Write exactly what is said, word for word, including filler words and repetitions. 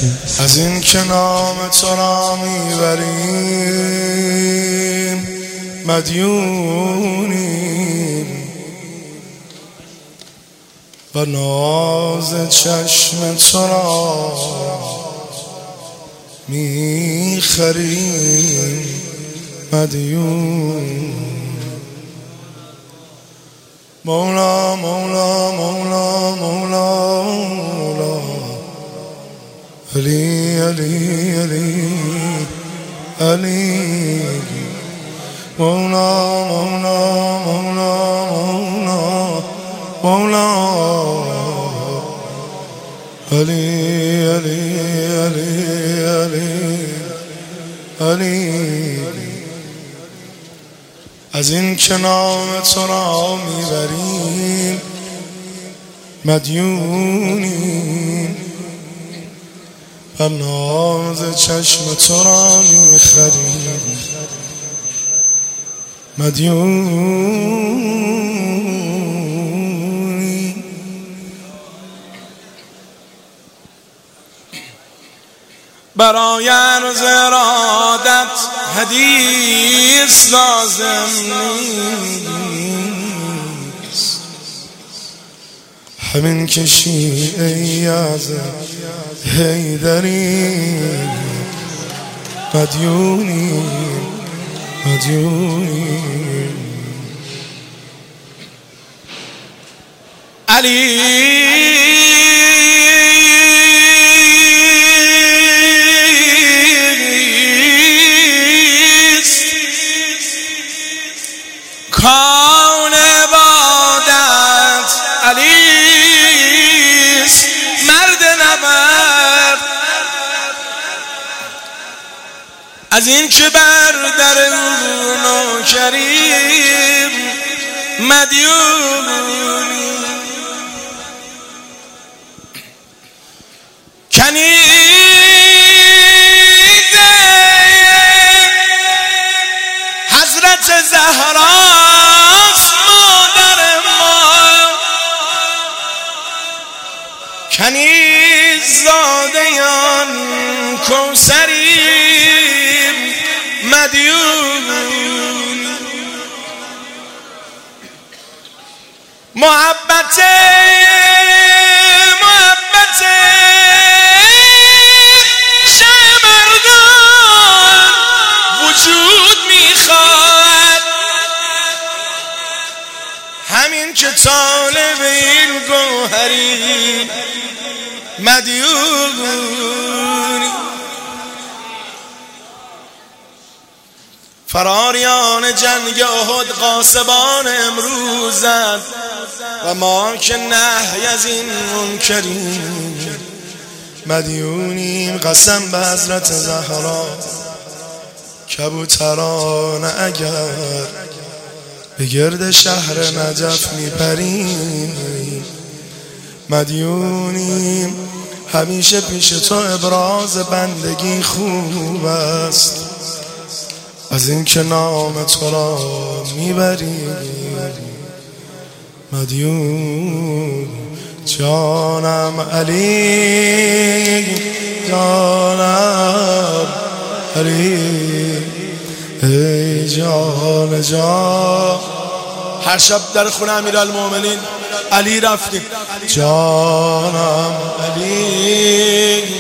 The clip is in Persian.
از این که نام تو را میبریم مدیونیم و ناز چشم تو را میخریم مدیون. مولا مولا مولا مولا مولا علی علی علی علی مولا مولا مولا مولا مولا علی علی علی علی علی. از این که نام تو را میبریم مدیونیم و ناز چشم تو را میخریم مدیونیم. برای عرض ارادت حدیث لازم نیست، همین که شیعه‌ای از حیدری مدیونیم مدیونیم. علی کان عبادت، علیست مرد نبرد. از این که بر در او نوکریم مدیونیم. کنیز حضرت زهراست مادر ما، کنیز زادیان کوثریم مدیون. محبت محبت شمردان وجود میخواد، همین که طالب این گوهری مدیونی. فراریان جنگ احد غاصبان امروزند و ما که نهی از این منکریم مدیونیم. قسم به حضرت زهرا کبوتران اگر به گرد شهر نجف میپریم مدیونیم. همیشه پیش تو ابراز بندگی خوب است، از این که نام تو را میبریم مدیون. جانم علی جانم علی ای جان جان. هر شب در خونه امیرالمومنین علی رفتیم جانم علی